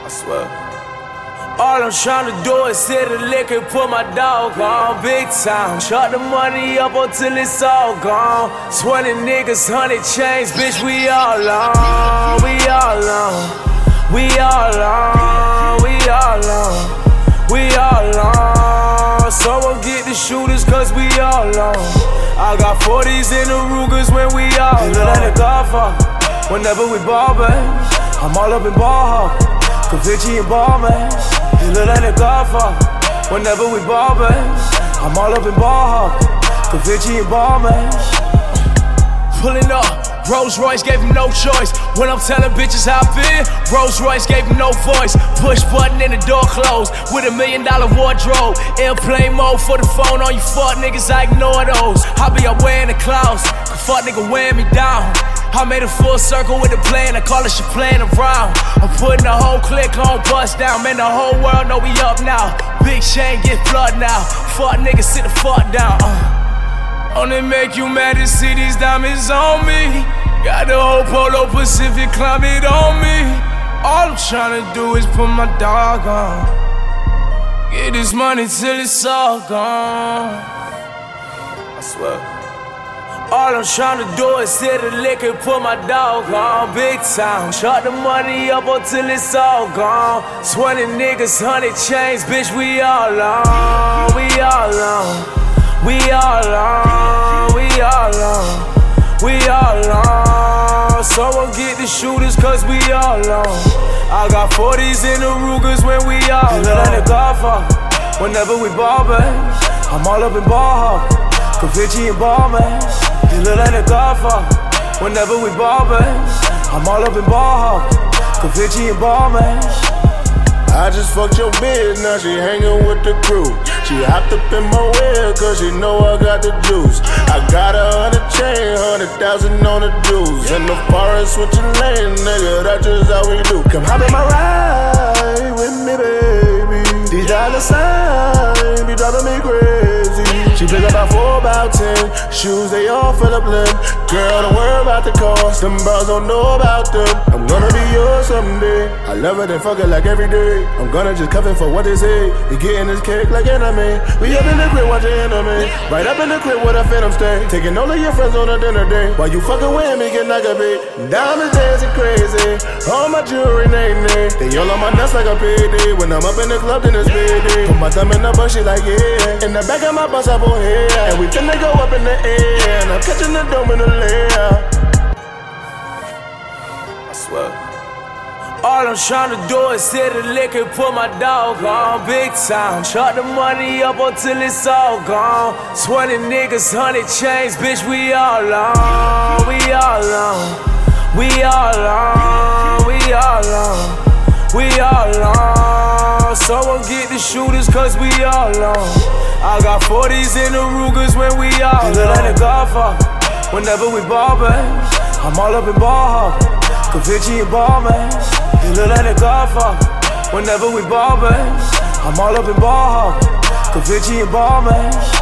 I swear. All I'm tryna do is hit the lick and put my dog on big time. Shut the money up until it's all gone. 20 niggas, 100 chains, bitch, we all on. We all on. We all on. We all on. We all on. Someone get the shooters, cause we all on. I got 40s in the Rugers when we all on. Look like the Godfather. Whenever we ball, man, I'm all up in ball hawk. Cavici and ball, man. You look like the Godfather. Whenever we ball, man, I'm all up in ball hawk. Cavici and ball, man. Pulling up, Rolls Royce gave him no choice. When I'm telling bitches how I feel, Rolls Royce gave him no voice. Push button and the door closed with $1 million wardrobe. Airplane mode for the phone on you fuck niggas, I ignore those. I be up wearing the clouds, cause fuck nigga wearing me down. I made a full circle with the plan, I call it shit playing around. I'm putting the whole clique on bust down, man, the whole world know we up now. Big chain get flood now, fuck niggas sit the fuck down. Only make you mad to see these diamonds on me. Got the whole Polo Pacific climate on me. All I'm tryna do is put my dog on. Get this money till it's all gone. I swear. All I'm tryna do is hit the lick and put my dog on big time. Shut the money up until it's all gone. 20 niggas, 100 chains, bitch, we all on. We all on. We all on. We all on. We all on. Someone get the shooters, cause we all on. I got 40s in the Rugers when we all on. Look like the Godfather. Whenever we ball, man, I'm all up in ball hawk. Cavici and ball, man. You look like the Godfather. Whenever we ball, man, I'm all up in ball hawk. Cavici and ball, man. I just fucked your bitch, now she hanging with the crew. She hopped up in my way, cause she know I got the juice. I got 100 chain, 100,000 on the dues. In the forest switching lanes, nigga, that's just how we do. Come hop in my ride with me, baby. These dollar signs be driving me crazy. She pick up about 4, about 10 shoes, they all fill up limb. Girl, don't worry about the cost, them bros don't know about them. I'm gonna be yours someday. I love her, then fuck her like every day. I'm gonna just cover for what they say. You getting this cake like enemy. We up in the crib watching anime. Right up in the crib with a phantom stay. Taking all of your friends on a dinner day. While you fucking with me, get like a bit. Diamonds dancing crazy. All my jewelry name. They all on my nuts like a payday. When I'm up in the club, then it's payday. Put my thumb in the bush, she like yeah. In the back of my bus, I bought hair. And we finna go up in the air. And I'm catching the dome in the layer. I swear. All I'm tryna do is hit the lick and put my dog on big time. Shut the money up until it's all gone. 20 niggas, 100 chains, bitch, we all on. We all on. We all on. We all on. We all on. Someone get the shooters, cause we all on. I got 40s in the Rugers when we all on. You look like the Godfather. Whenever we ball, man, I'm all up in ball hawk. Cavici and ball, man. You look like the Godfather. Whenever we ball, man, I'm all up in ball hawk. Cavici and ball, man.